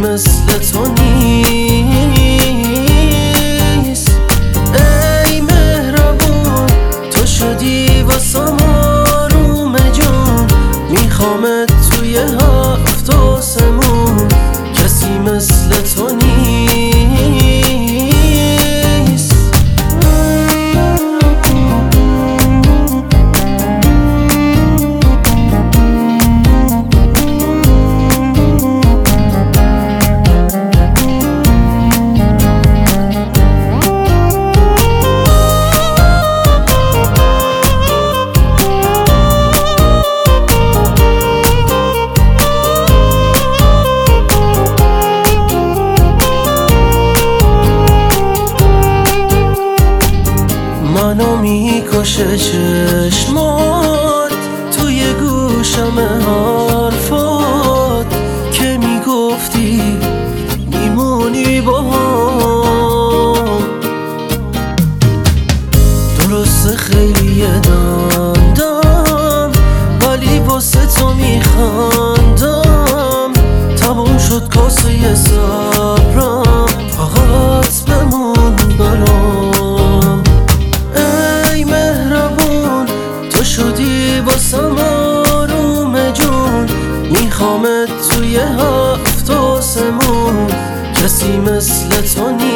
مثل تو نیست. ای مهربون تو شدی واسم آروم جون، میخوامت توی هفت آسمون، کسی مثل تو نیست. منو میکشه چشمات توی گوشم حرفات که میگفتی میمونی با هم. درسته خیلی دندم ولی واسه تو میخندم. تموم شد کاسه صبرم، فقط بمون برام. شدی واسم آروم جون، میخوامت توی هفت آسمون، کسی مثل تو نیست.